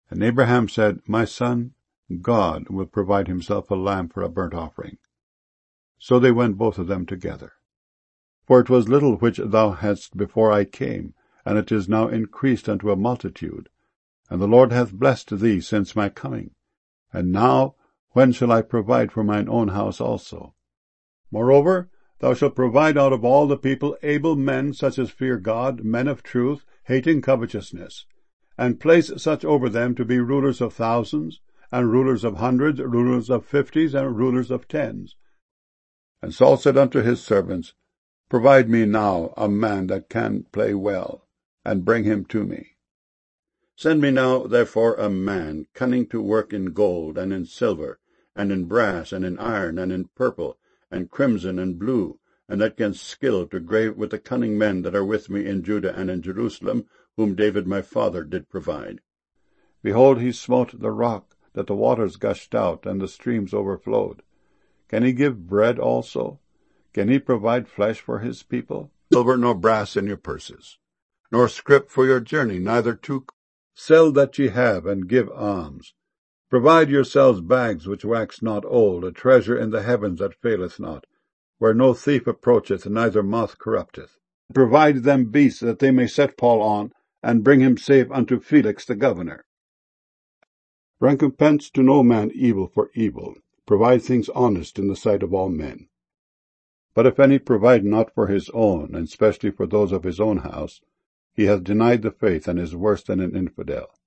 And Abraham said, My son, God will provide himself a lamb for a burnt offering. So they went both of them together. For it was little which thou hadst before I came, and it is now increased unto a multitude. And the Lord hath blessed thee since my coming. And now, when shall I provide for mine own house also? Moreover, thou shalt provide out of all the people able men, such as fear God, men of truth, hating covetousness, and place such over them to be rulers of thousands, and rulers of hundreds, rulers of fifties, and rulers of tens. And Saul said unto his servants, Provide me now a man that can play well, and bring him to me. Send me now therefore a man cunning to work in gold, and in silver, and in brass, and in iron, and in purple, and crimson, and blue, and that can skill to grave with the cunning men that are with me in Judah and in Jerusalem, whom David my father did provide. Behold, he smote the rock, that the waters gushed out, and the streams overflowed. Can he give bread also? Can he provide flesh for his people? Silver nor brass in your purses, nor scrip for your journey, neither took. Sell that ye have, and give alms. Provide yourselves bags which wax not old, a treasure in the heavens that faileth not, where no thief approacheth, neither moth corrupteth. Provide them beasts, that they may set Paul on, and bring him safe unto Felix the governor. Recompense to no man evil for evil. Provide things honest in the sight of all men. But if any provide not for his own, and especially for those of his own house, he hath denied the faith, and is worse than an infidel.